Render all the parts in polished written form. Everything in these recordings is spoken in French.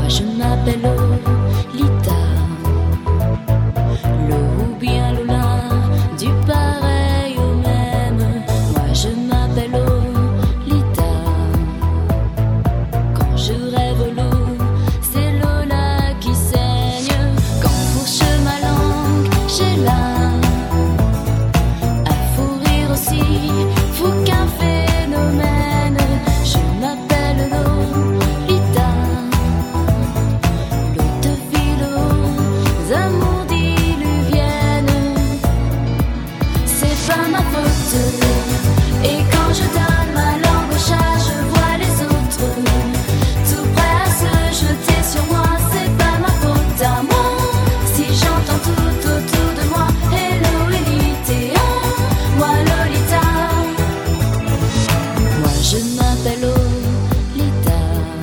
je m'appelle Lolita, le ou bien Lola, du pareil au même. Moi je m'appelle Lolita. Quand je rêve l'eau, c'est Lola qui saigne. Quand fourche ma langue, j'ai là un fou rire aussi, fou qu'un phénomène. Je m'appelle Lolita, l'eau de philo, amours diluviennes. C'est pas ma faute. Et quand je donne ma langue au chat, je vois les autres tout prêts à se jeter sur moi. C'est pas ma faute à moi si j'entends tout autour de moi hello Elite, moi Lolita. Moi je m'appelle Lolita,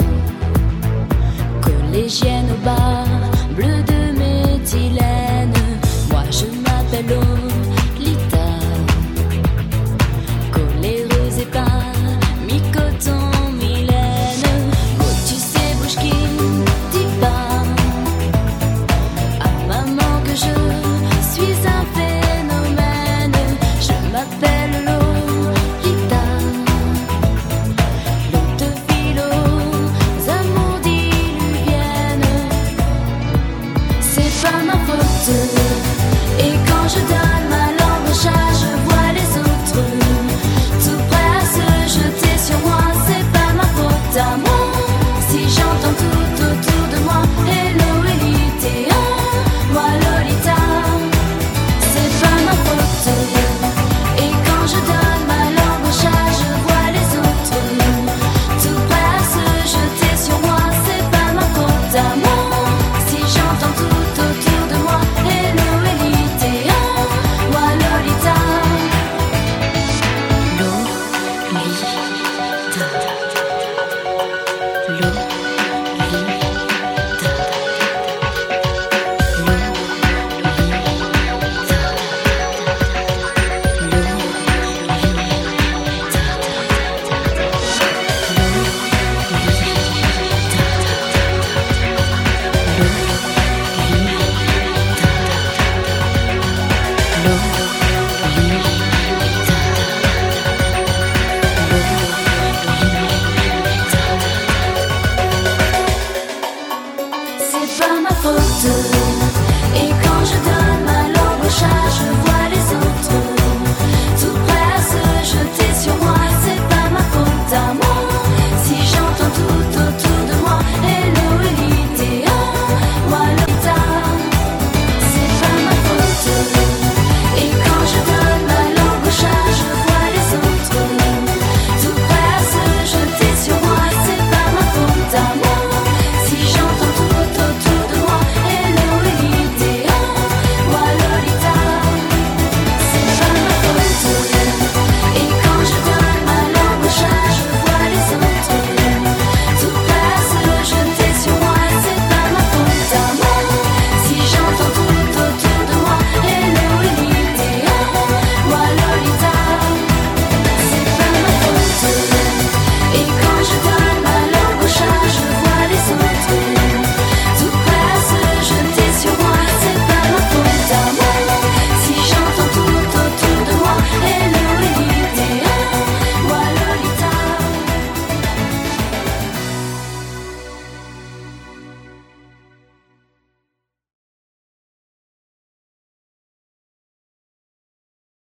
collégienne au bar, bleu de méthylène. Moi je m'appelle Lolita, coléreuse et pas mi-coton, Mylène. Oh tu sais bouge qui dit pas à maman que je suis un phénomène. Je m'appelle Lolita, l'eau de philo, amours diluviennes. C'est pas ma faute. Et quand je donne ma langue au chat, je vois les autres tout prêts à se jeter sur moi. C'est pas ma faute à moi si j'entends tout autour de moi hello Elite, moi Lolita. C'est pas ma faute. Et quand je donne ma langue au chat, je vois les autres tout prêts à se jeter sur moi. C'est pas ma faute à moi si j'entends tout autour de moi hello Elite, moi Lolita. Lolita, Lolita.